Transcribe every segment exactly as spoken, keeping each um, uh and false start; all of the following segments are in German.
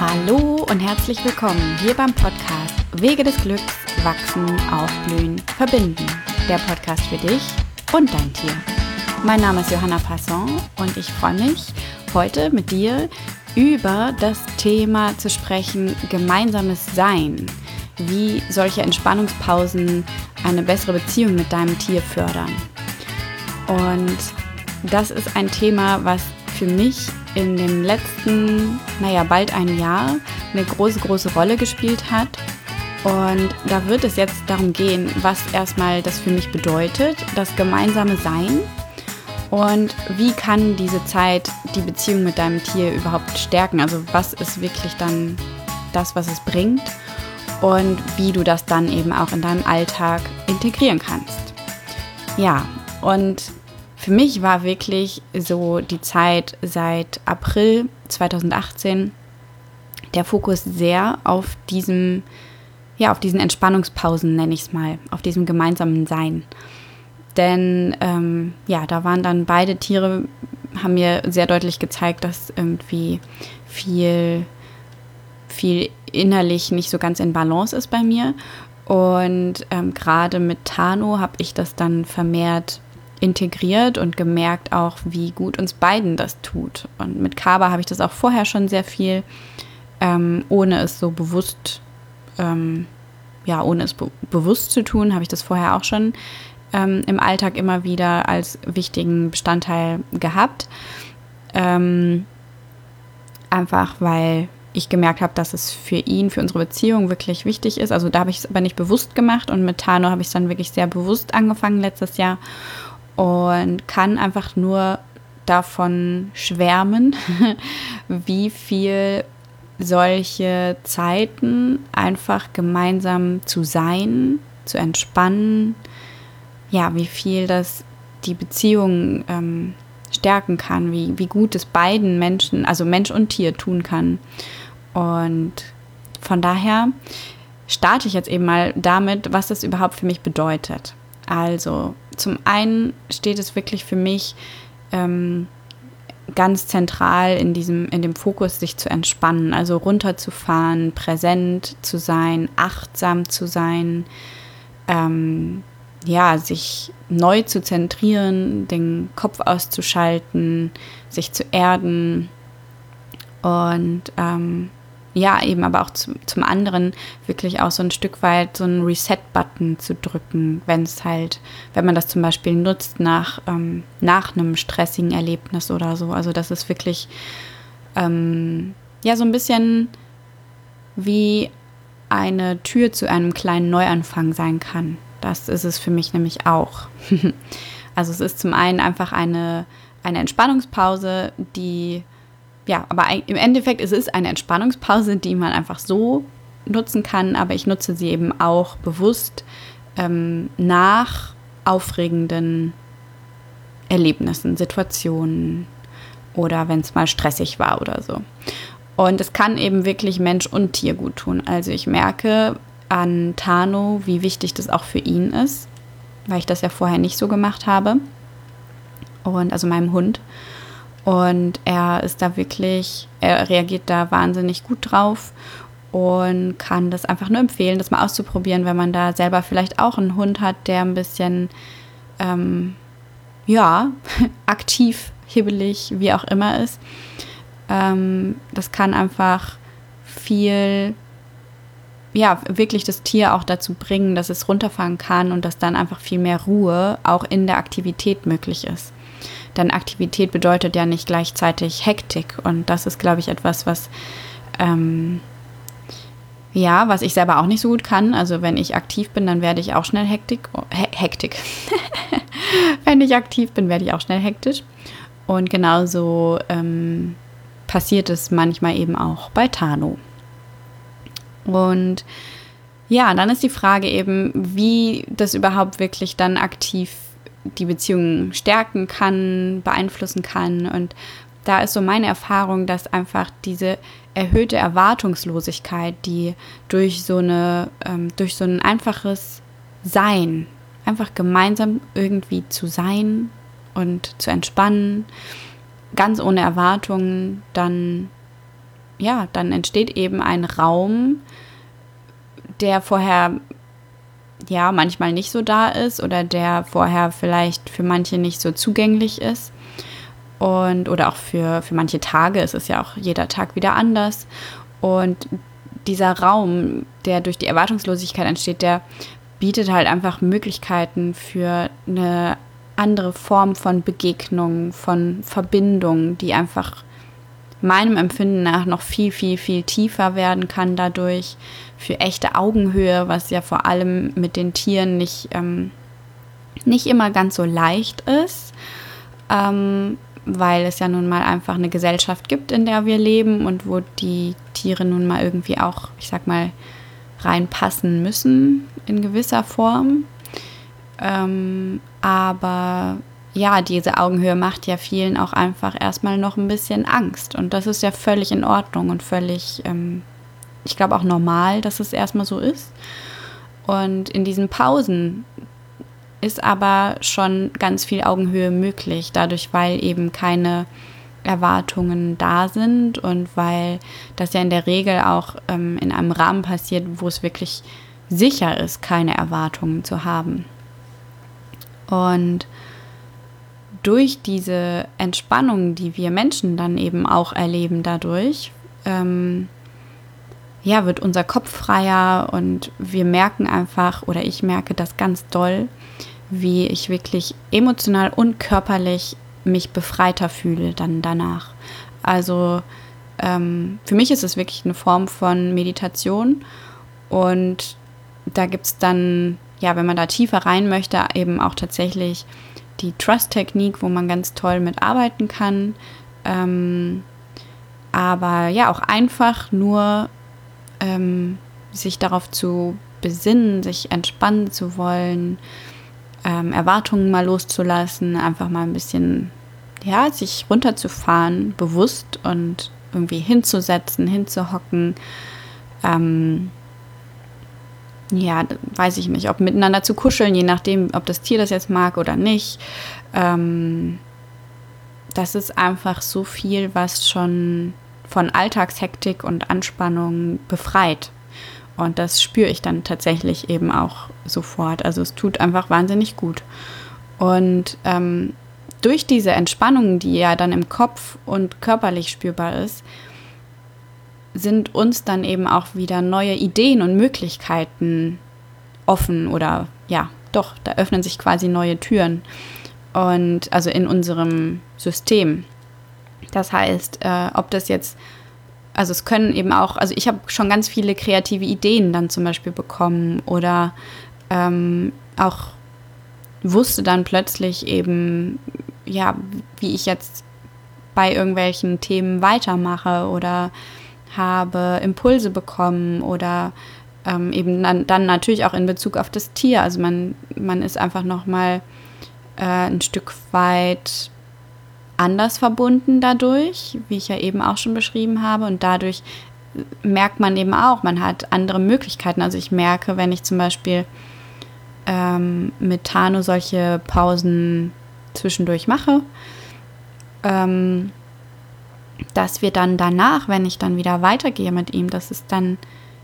Hallo und herzlich willkommen hier beim Podcast Wege des Glücks, Wachsen, Aufblühen, Verbinden. Der Podcast für dich und dein Tier. Mein Name ist Johanna Passon und ich freue mich, heute mit dir über das Thema zu sprechen, gemeinsames Sein. Wie solche Entspannungspausen eine bessere Beziehung mit deinem Tier fördern. Und das ist ein Thema, was für mich in dem letzten, naja, bald ein Jahr eine große, große Rolle gespielt hat. Und da wird es jetzt darum gehen, was erstmal das für mich bedeutet, das gemeinsame Sein. Und wie kann diese Zeit die Beziehung mit deinem Tier überhaupt stärken? Also was ist wirklich dann das, was es bringt? Und wie du das dann eben auch in deinem Alltag integrieren kannst. Ja, und für mich war wirklich so die Zeit seit April zweitausendachtzehn der Fokus sehr auf diesem, ja, auf diesen Entspannungspausen, nenne ich es mal, auf diesem gemeinsamen Sein. Denn ähm, ja, da waren dann beide Tiere, haben mir sehr deutlich gezeigt, dass irgendwie viel, viel innerlich nicht so ganz in Balance ist bei mir. Und ähm, gerade mit Tano habe ich das dann vermehrt integriert und gemerkt auch, wie gut uns beiden das tut. Und mit Kaba habe ich das auch vorher schon sehr viel, ähm, ohne es so bewusst, ähm, ja, ohne es be- bewusst zu tun, habe ich das vorher auch schon ähm, im Alltag immer wieder als wichtigen Bestandteil gehabt. Ähm, einfach weil ich gemerkt habe, dass es für ihn, für unsere Beziehung wirklich wichtig ist. Also da habe ich es aber nicht bewusst gemacht und mit Tano habe ich es dann wirklich sehr bewusst angefangen letztes Jahr und kann einfach nur davon schwärmen, wie viel solche Zeiten einfach gemeinsam zu sein, zu entspannen, ja, wie viel das die Beziehung ähm, stärken kann, wie, wie gut es beiden Menschen, also Mensch und Tier, tun kann. Und von daher starte ich jetzt eben mal damit, was das überhaupt für mich bedeutet. Also zum einen steht es wirklich für mich ähm, ganz zentral in diesem, in dem Fokus, sich zu entspannen, also runterzufahren, präsent zu sein, achtsam zu sein, ähm, ja, sich neu zu zentrieren, den Kopf auszuschalten, sich zu erden und ähm, ja, eben aber auch zum, zum anderen wirklich auch so ein Stück weit so einen Reset-Button zu drücken, wenn es halt, wenn man das zum Beispiel nutzt nach, ähm, nach einem stressigen Erlebnis oder so. Also das ist wirklich ähm, ja so ein bisschen wie eine Tür zu einem kleinen Neuanfang sein kann. Das ist es für mich nämlich auch. Also es ist zum einen einfach eine, eine Entspannungspause, die, ja, aber im Endeffekt ist es eine Entspannungspause, die man einfach so nutzen kann, aber ich nutze sie eben auch bewusst ähm, nach aufregenden Erlebnissen, Situationen oder wenn es mal stressig war oder so. Und es kann eben wirklich Mensch und Tier gut tun. Also ich merke an Tano, wie wichtig das auch für ihn ist, weil ich das ja vorher nicht so gemacht habe. Und also meinem Hund. Und er ist da wirklich, er reagiert da wahnsinnig gut drauf und kann das einfach nur empfehlen, das mal auszuprobieren, wenn man da selber vielleicht auch einen Hund hat, der ein bisschen, ähm, ja, aktiv, hibbelig, wie auch immer ist. Ähm, das kann einfach viel, ja, wirklich das Tier auch dazu bringen, dass es runterfahren kann und dass dann einfach viel mehr Ruhe auch in der Aktivität möglich ist. Denn Aktivität bedeutet ja nicht gleichzeitig Hektik. Und das ist, glaube ich, etwas, was, ähm, ja, was ich selber auch nicht so gut kann. Also wenn ich aktiv bin, dann werde ich auch schnell Hektik. Oh, He- Hektik. Wenn ich aktiv bin, werde ich auch schnell hektisch. Und genauso ähm, passiert es manchmal eben auch bei Tano. Und ja, dann ist die Frage eben, wie das überhaupt wirklich dann aktiv die Beziehung stärken kann, beeinflussen kann. Und da ist so meine Erfahrung, dass einfach diese erhöhte Erwartungslosigkeit, die durch so eine, ähm, durch so ein einfaches Sein, einfach gemeinsam irgendwie zu sein und zu entspannen, ganz ohne Erwartungen, dann ja, dann entsteht eben ein Raum, der vorher ja manchmal nicht so da ist oder der vorher vielleicht für manche nicht so zugänglich ist. Und oder auch für, für manche Tage, es ist ja auch jeder Tag wieder anders. Und dieser Raum, der durch die Erwartungslosigkeit entsteht, der bietet halt einfach Möglichkeiten für eine andere Form von Begegnung, von Verbindung, die einfach meinem Empfinden nach noch viel, viel, viel tiefer werden kann dadurch, für echte Augenhöhe, was ja vor allem mit den Tieren nicht, ähm, nicht immer ganz so leicht ist, ähm, weil es ja nun mal einfach eine Gesellschaft gibt, in der wir leben und wo die Tiere nun mal irgendwie auch, ich sag mal, reinpassen müssen in gewisser Form. Ähm, aber ja, diese Augenhöhe macht ja vielen auch einfach erstmal noch ein bisschen Angst. Und das ist ja völlig in Ordnung und völlig, ähm, ich glaube auch normal, dass es erstmal so ist. Und in diesen Pausen ist aber schon ganz viel Augenhöhe möglich, dadurch, weil eben keine Erwartungen da sind und weil das ja in der Regel auch ähm, in einem Rahmen passiert, wo es wirklich sicher ist, keine Erwartungen zu haben. Und durch diese Entspannung, die wir Menschen dann eben auch erleben dadurch, ähm, ja, wird unser Kopf freier und wir merken einfach, oder ich merke das ganz doll, wie ich wirklich emotional und körperlich mich befreiter fühle dann danach. Also ähm, für mich ist es wirklich eine Form von Meditation und da gibt es dann, ja, wenn man da tiefer rein möchte, eben auch tatsächlich die Trust-Technik, wo man ganz toll mit arbeiten kann. Ähm, aber ja, auch einfach nur ähm, sich darauf zu besinnen, sich entspannen zu wollen, ähm, Erwartungen mal loszulassen, einfach mal ein bisschen, ja, sich runterzufahren, bewusst und irgendwie hinzusetzen, hinzuhocken. Ähm, ja, weiß ich nicht, ob miteinander zu kuscheln, je nachdem, ob das Tier das jetzt mag oder nicht. Ähm, das ist einfach so viel, was schon von Alltagshektik und Anspannung befreit. Und das spüre ich dann tatsächlich eben auch sofort. Also es tut einfach wahnsinnig gut. Und ähm, durch diese Entspannung, die ja dann im Kopf und körperlich spürbar ist, sind uns dann eben auch wieder neue Ideen und Möglichkeiten offen oder ja, doch, da öffnen sich quasi neue Türen und also in unserem System. Das heißt, äh, ob das jetzt, also es können eben auch, also ich habe schon ganz viele kreative Ideen dann zum Beispiel bekommen oder ähm, auch wusste dann plötzlich eben, ja, wie ich jetzt bei irgendwelchen Themen weitermache oder habe Impulse bekommen oder ähm, eben dann, dann natürlich auch in Bezug auf das Tier. Also man, man ist einfach nochmal äh, ein Stück weit anders verbunden dadurch, wie ich ja eben auch schon beschrieben habe. Und dadurch merkt man eben auch, man hat andere Möglichkeiten. Also ich merke, wenn ich zum Beispiel ähm, mit Tano solche Pausen zwischendurch mache, ähm, dass wir dann danach, wenn ich dann wieder weitergehe mit ihm, dass es dann,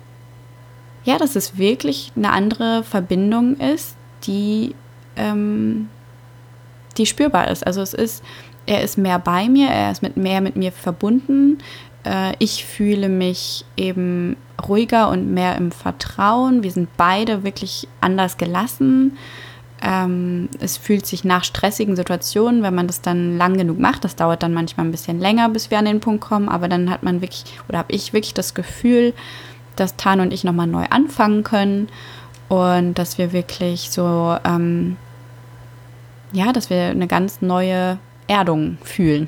ja, dass es wirklich eine andere Verbindung ist, die, ähm, die spürbar ist. Also es ist, er ist mehr bei mir, er ist mit mehr mit mir verbunden. Äh, ich fühle mich eben ruhiger und mehr im Vertrauen. Wir sind beide wirklich anders gelassen. Ähm, es fühlt sich nach stressigen Situationen, wenn man das dann lang genug macht, das dauert dann manchmal ein bisschen länger, bis wir an den Punkt kommen, aber dann hat man wirklich, oder habe ich wirklich das Gefühl, dass Tano und ich nochmal neu anfangen können und dass wir wirklich so, ähm, ja, dass wir eine ganz neue Erdung fühlen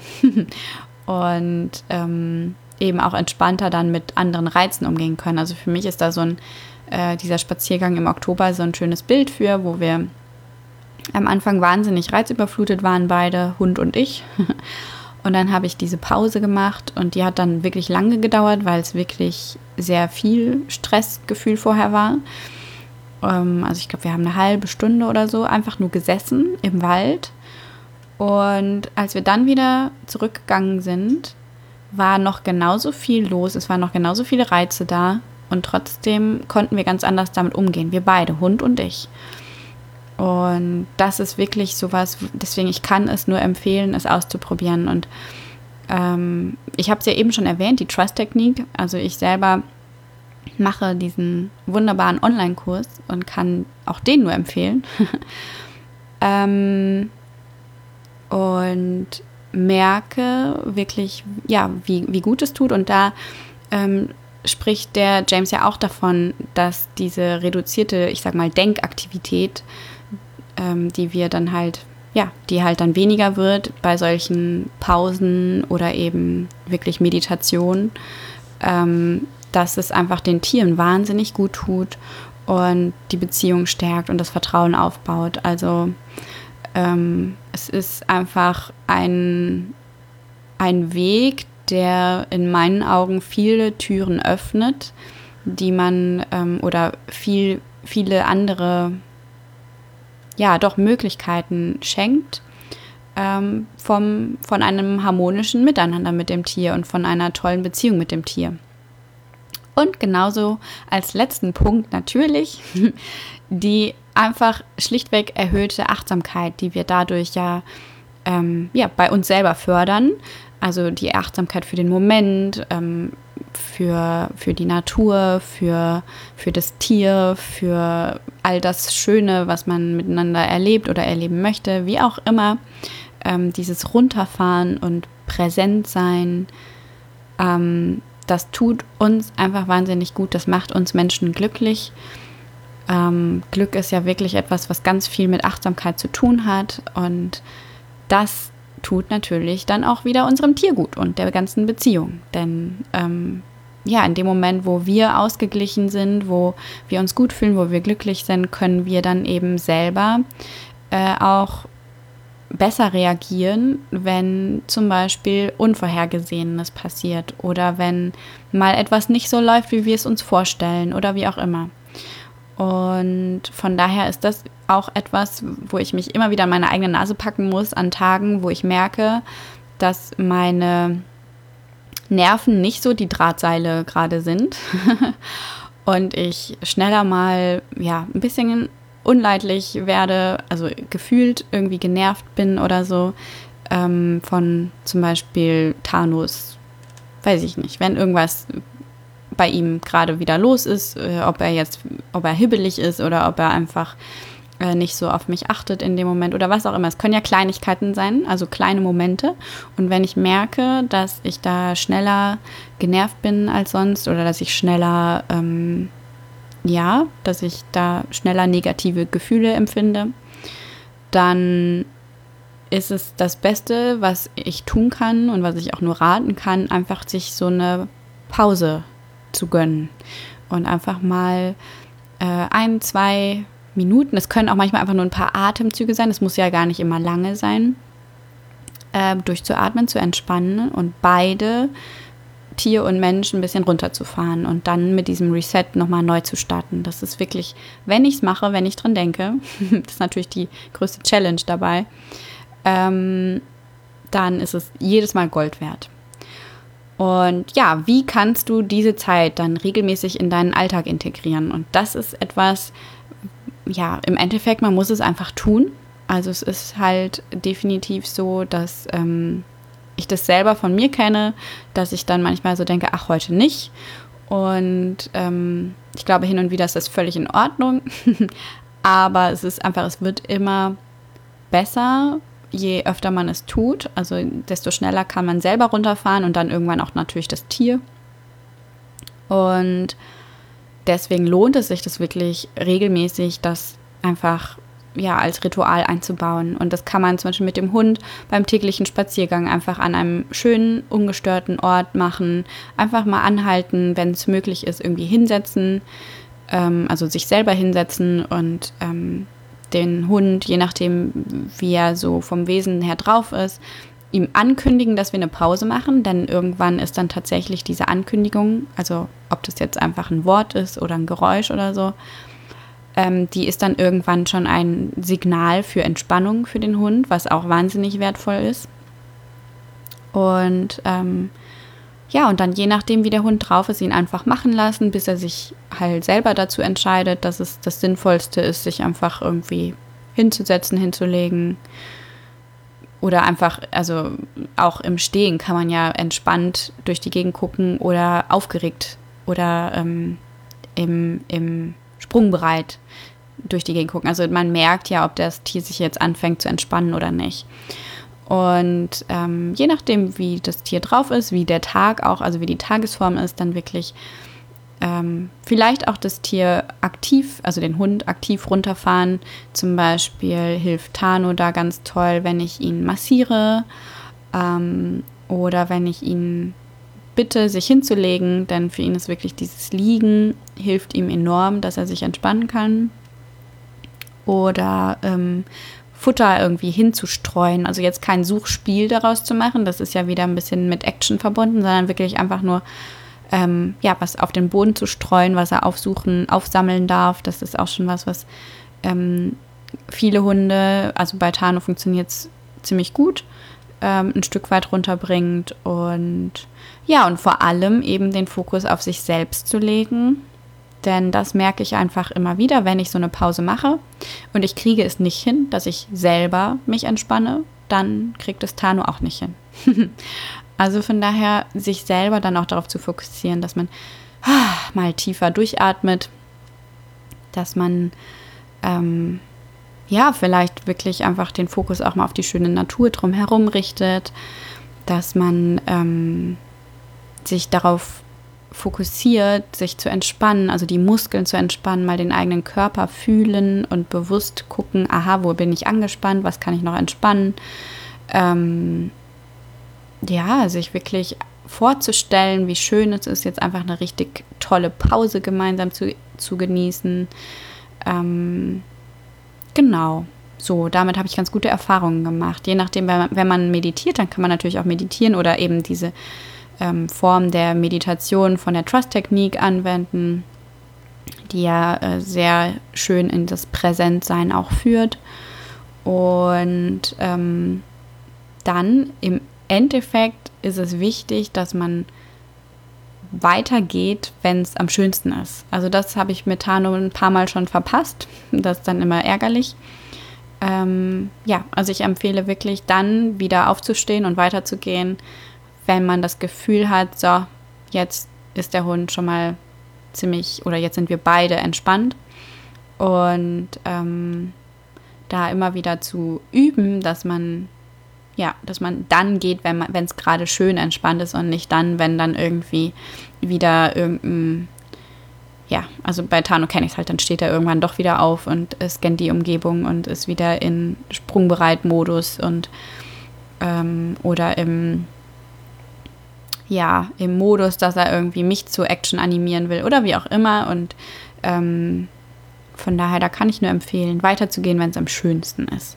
und ähm, eben auch entspannter dann mit anderen Reizen umgehen können. Also für mich ist da so ein, äh, dieser Spaziergang im Oktober so ein schönes Bild für, wo wir am Anfang wahnsinnig reizüberflutet waren, beide, Hund und ich. Und dann habe ich diese Pause gemacht und die hat dann wirklich lange gedauert, weil es wirklich sehr viel Stressgefühl vorher war. Ähm, also ich glaube, wir haben eine halbe Stunde oder so einfach nur gesessen im Wald. Und als wir dann wieder zurückgegangen sind, war noch genauso viel los, es waren noch genauso viele Reize da und trotzdem konnten wir ganz anders damit umgehen. Wir beide, Hund und ich. Und das ist wirklich sowas, deswegen ich kann es nur empfehlen, es auszuprobieren. Und ähm, ich habe es ja eben schon erwähnt, die Trust-Technik. Also ich selber mache diesen wunderbaren Online-Kurs und kann auch den nur empfehlen. ähm, und merke wirklich, ja, wie, wie gut es tut. Und da ähm, spricht der James ja auch davon, dass diese reduzierte, ich sag mal, Denkaktivität, ähm, die wir dann halt, ja, die halt dann weniger wird bei solchen Pausen oder eben wirklich Meditation, ähm, dass es einfach den Tieren wahnsinnig gut tut und die Beziehung stärkt und das Vertrauen aufbaut. Also ähm, es ist einfach ein, ein Weg, der in meinen Augen viele Türen öffnet, die man ähm, oder viel, viele andere, ja, doch Möglichkeiten schenkt ähm, vom, von einem harmonischen Miteinander mit dem Tier und von einer tollen Beziehung mit dem Tier. Und genauso als letzten Punkt natürlich die einfach schlichtweg erhöhte Achtsamkeit, die wir dadurch ja, ähm, ja bei uns selber fördern. Also die Achtsamkeit für den Moment, ähm, für, für die Natur, für, für das Tier, für all das Schöne, was man miteinander erlebt oder erleben möchte, wie auch immer. Ähm, dieses Runterfahren und präsent sein, ähm, das tut uns einfach wahnsinnig gut. Das macht uns Menschen glücklich. Ähm, Glück ist ja wirklich etwas, was ganz viel mit Achtsamkeit zu tun hat. Und das tut natürlich dann auch wieder unserem Tier gut und der ganzen Beziehung. Denn ähm, ja, in dem Moment, wo wir ausgeglichen sind, wo wir uns gut fühlen, wo wir glücklich sind, können wir dann eben selber äh, auch besser reagieren, wenn zum Beispiel Unvorhergesehenes passiert oder wenn mal etwas nicht so läuft, wie wir es uns vorstellen oder wie auch immer. Und von daher ist das auch etwas, wo ich mich immer wieder an meine eigene Nase packen muss, an Tagen, wo ich merke, dass meine Nerven nicht so die Drahtseile gerade sind und ich schneller mal ja ein bisschen unleidlich werde, also gefühlt irgendwie genervt bin oder so, ähm, von zum Beispiel Thanos, weiß ich nicht, wenn irgendwas bei ihm gerade wieder los ist, äh, ob er jetzt, ob er hibbelig ist oder ob er einfach äh, nicht so auf mich achtet in dem Moment oder was auch immer. Es können ja Kleinigkeiten sein, also kleine Momente. Und wenn ich merke, dass ich da schneller genervt bin als sonst oder dass ich schneller ähm, ja, dass ich da schneller negative Gefühle empfinde, dann ist es das Beste, was ich tun kann und was ich auch nur raten kann, einfach sich so eine Pause zu gönnen und einfach mal äh, ein, zwei Minuten, es können auch manchmal einfach nur ein paar Atemzüge sein, es muss ja gar nicht immer lange sein, äh, durchzuatmen, zu entspannen und beide Tier und Mensch ein bisschen runterzufahren und dann mit diesem Reset nochmal neu zu starten. Das ist wirklich, wenn ich es mache, wenn ich dran denke, das ist natürlich die größte Challenge dabei, ähm, dann ist es jedes Mal Gold wert. Und ja, wie kannst du diese Zeit dann regelmäßig in deinen Alltag integrieren? Und das ist etwas, ja, im Endeffekt, man muss es einfach tun. Also es ist halt definitiv so, dass ähm, ich das selber von mir kenne, dass ich dann manchmal so denke, ach, heute nicht. Und ähm, ich glaube, hin und wieder ist das völlig in Ordnung. Aber es ist einfach, es wird immer besser, je öfter man es tut. Also desto schneller kann man selber runterfahren und dann irgendwann auch natürlich das Tier. Und deswegen lohnt es sich, das wirklich regelmäßig, das einfach ja, als Ritual einzubauen. Und das kann man zum Beispiel mit dem Hund beim täglichen Spaziergang einfach an einem schönen, ungestörten Ort machen. Einfach mal anhalten, wenn es möglich ist, irgendwie hinsetzen, ähm, also sich selber hinsetzen und ähm, den Hund, je nachdem, wie er so vom Wesen her drauf ist, ihm ankündigen, dass wir eine Pause machen, denn irgendwann ist dann tatsächlich diese Ankündigung, also ob das jetzt einfach ein Wort ist oder ein Geräusch oder so, Ähm, die ist dann irgendwann schon ein Signal für Entspannung für den Hund, was auch wahnsinnig wertvoll ist. Und ähm, ja, und dann je nachdem, wie der Hund drauf ist, ihn einfach machen lassen, bis er sich halt selber dazu entscheidet, dass es das Sinnvollste ist, sich einfach irgendwie hinzusetzen, hinzulegen. Oder einfach, also auch im Stehen kann man ja entspannt durch die Gegend gucken oder aufgeregt oder ähm, im, im Sprungbereit durch die Gegend gucken. Also man merkt ja, ob das Tier sich jetzt anfängt zu entspannen oder nicht. Und ähm, je nachdem, wie das Tier drauf ist, wie der Tag auch, also wie die Tagesform ist, dann wirklich ähm, vielleicht auch das Tier aktiv, also den Hund aktiv runterfahren. Zum Beispiel hilft Tano da ganz toll, wenn ich ihn massiere ähm, oder wenn ich ihn bitte, sich hinzulegen, denn für ihn ist wirklich dieses Liegen, hilft ihm enorm, dass er sich entspannen kann. Oder ähm, Futter irgendwie hinzustreuen, also jetzt kein Suchspiel daraus zu machen, das ist ja wieder ein bisschen mit Action verbunden, sondern wirklich einfach nur ähm, ja, was auf den Boden zu streuen, was er aufsuchen, aufsammeln darf. Das ist auch schon was, was ähm, viele Hunde, also bei Tano funktioniert es ziemlich gut, ähm, ein Stück weit runterbringt und ja, und vor allem eben den Fokus auf sich selbst zu legen. Denn das merke ich einfach immer wieder, wenn ich so eine Pause mache und ich kriege es nicht hin, dass ich selber mich entspanne, dann kriegt es Tano auch nicht hin. Also von daher sich selber dann auch darauf zu fokussieren, dass man ah, mal tiefer durchatmet, dass man ähm, ja vielleicht wirklich einfach den Fokus auch mal auf die schöne Natur drumherum richtet, dass man ähm, sich darauf fokussiert, sich zu entspannen, also die Muskeln zu entspannen, mal den eigenen Körper fühlen und bewusst gucken, aha, wo bin ich angespannt, was kann ich noch entspannen. Ähm, ja, sich wirklich vorzustellen, wie schön es ist, jetzt einfach eine richtig tolle Pause gemeinsam zu, zu genießen. Ähm, genau, so, damit habe ich ganz gute Erfahrungen gemacht. Je nachdem, wenn man, wenn man meditiert, dann kann man natürlich auch meditieren oder eben diese Ähm, Form der Meditation von der Trust-Technik anwenden, die ja äh, sehr schön in das Präsentsein auch führt. Und ähm, dann im Endeffekt ist es wichtig, dass man weitergeht, wenn es am schönsten ist. Also das habe ich mit Tano ein paar Mal schon verpasst. Das ist dann immer ärgerlich. Ähm, ja, also ich empfehle wirklich dann wieder aufzustehen und weiterzugehen, wenn man das Gefühl hat, so, jetzt ist der Hund schon mal ziemlich, oder jetzt sind wir beide entspannt. Und ähm, da immer wieder zu üben, dass man, ja, dass man dann geht, wenn man, wenn es gerade schön entspannt ist und nicht dann, wenn dann irgendwie wieder irgendein, ja, also bei Tano kenne ich es halt, dann steht er irgendwann doch wieder auf und scannt die Umgebung und ist wieder in Sprungbereit-Modus und ähm, oder im ja, im Modus, dass er irgendwie mich zu Action animieren will oder wie auch immer. Und ähm, von daher, da kann ich nur empfehlen, weiterzugehen, wenn es am schönsten ist.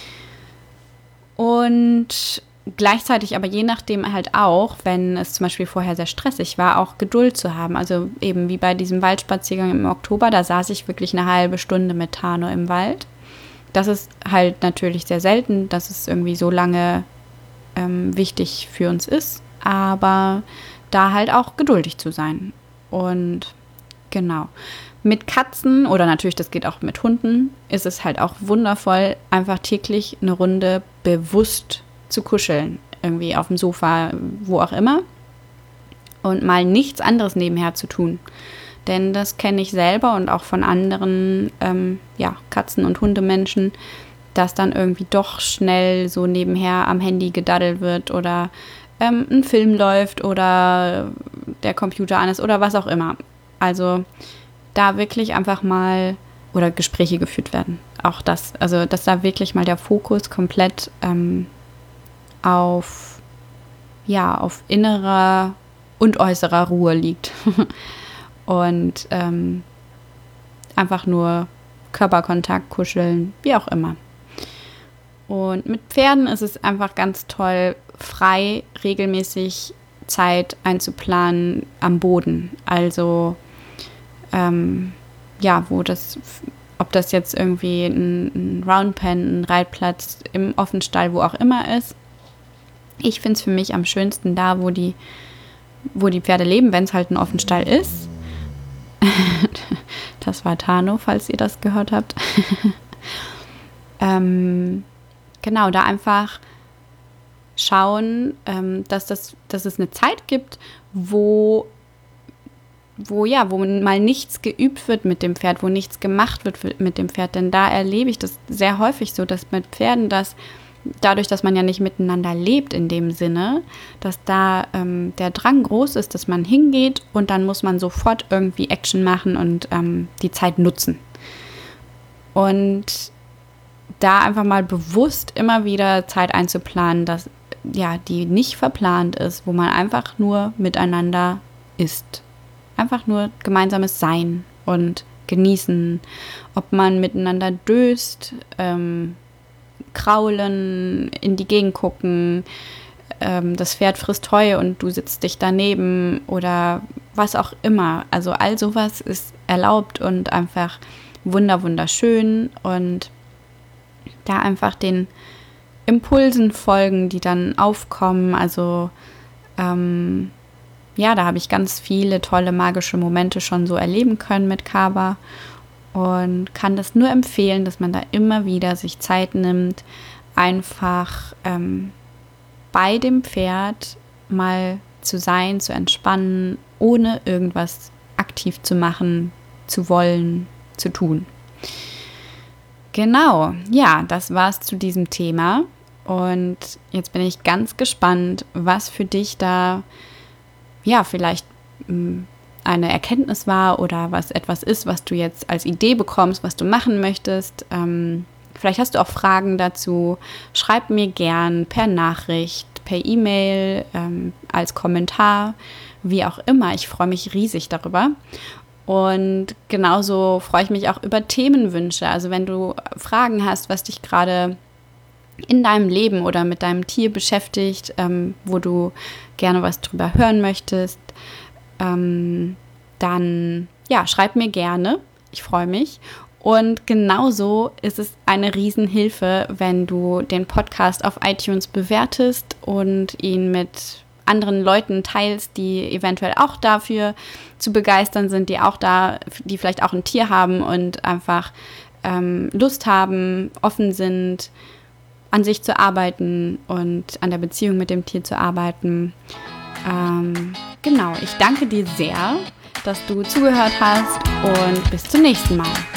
Und gleichzeitig aber je nachdem halt auch, wenn es zum Beispiel vorher sehr stressig war, auch Geduld zu haben. Also eben wie bei diesem Waldspaziergang im Oktober, da saß ich wirklich eine halbe Stunde mit Tano im Wald. Das ist halt natürlich sehr selten, dass es irgendwie so lange ähm, wichtig für uns ist. Aber da halt auch geduldig zu sein. Und genau, mit Katzen oder natürlich, das geht auch mit Hunden, ist es halt auch wundervoll, einfach täglich eine Runde bewusst zu kuscheln. Irgendwie auf dem Sofa, wo auch immer. Und mal nichts anderes nebenher zu tun. Denn das kenne ich selber und auch von anderen ähm, ja, Katzen- und Hundemenschen, dass dann irgendwie doch schnell so nebenher am Handy gedaddelt wird oder ein Film läuft oder der Computer an ist oder was auch immer. Also da wirklich einfach mal oder Gespräche geführt werden. Auch das, also dass da wirklich mal der Fokus komplett ähm, auf, ja, auf innerer und äußerer Ruhe liegt. Und ähm, einfach nur Körperkontakt, kuscheln, wie auch immer. Und mit Pferden ist es einfach ganz toll, frei regelmäßig Zeit einzuplanen am Boden. Also ähm, ja, wo das, ob das jetzt irgendwie ein, ein Roundpen, ein Reitplatz im Offenstall, wo auch immer ist. Ich finde es für mich am schönsten da, wo die wo die Pferde leben, wenn es halt ein Offenstall ist. Das war Tano, falls ihr das gehört habt. ähm, genau, da einfach schauen, ähm, dass, das, dass es eine Zeit gibt, wo, wo, ja, wo mal nichts geübt wird mit dem Pferd, wo nichts gemacht wird mit dem Pferd. Denn da erlebe ich das sehr häufig so, dass mit Pferden das dadurch, dass man ja nicht miteinander lebt in dem Sinne, dass da ähm, der Drang groß ist, dass man hingeht und dann muss man sofort irgendwie Action machen und ähm, die Zeit nutzen. Und da einfach mal bewusst immer wieder Zeit einzuplanen, dass ja, die nicht verplant ist, wo man einfach nur miteinander ist. Einfach nur gemeinsames Sein und genießen, ob man miteinander döst, ähm, kraulen, in die Gegend gucken, ähm, das Pferd frisst Heu und du sitzt dich daneben oder was auch immer. Also all sowas ist erlaubt und einfach wunder wunderschön und da einfach den Impulsen folgen, die dann aufkommen. Also ähm, ja, da habe ich ganz viele tolle magische Momente schon so erleben können mit Kaba. Und kann das nur empfehlen, dass man da immer wieder sich Zeit nimmt, einfach ähm, bei dem Pferd mal zu sein, zu entspannen, ohne irgendwas aktiv zu machen, zu wollen, zu tun. Genau, ja, das war's zu diesem Thema. Und jetzt bin ich ganz gespannt, was für dich da, ja, vielleicht mh, eine Erkenntnis war oder was etwas ist, was du jetzt als Idee bekommst, was du machen möchtest. Ähm, vielleicht hast du auch Fragen dazu. Schreib mir gern per Nachricht, per E-Mail, ähm, als Kommentar, wie auch immer. Ich freue mich riesig darüber. Und genauso freue ich mich auch über Themenwünsche. Also wenn du Fragen hast, was dich gerade in deinem Leben oder mit deinem Tier beschäftigt, ähm, wo du gerne was drüber hören möchtest, Ähm, dann ja, schreib mir gerne. Ich freue mich. Und genauso ist es eine Riesenhilfe, wenn du den Podcast auf iTunes bewertest und ihn mit anderen Leuten teilst, die eventuell auch dafür zu begeistern sind, die auch da, die vielleicht auch ein Tier haben und einfach ähm, Lust haben, offen sind, an sich zu arbeiten und an der Beziehung mit dem Tier zu arbeiten. Ähm, genau, ich danke dir sehr, dass du zugehört hast und bis zum nächsten Mal.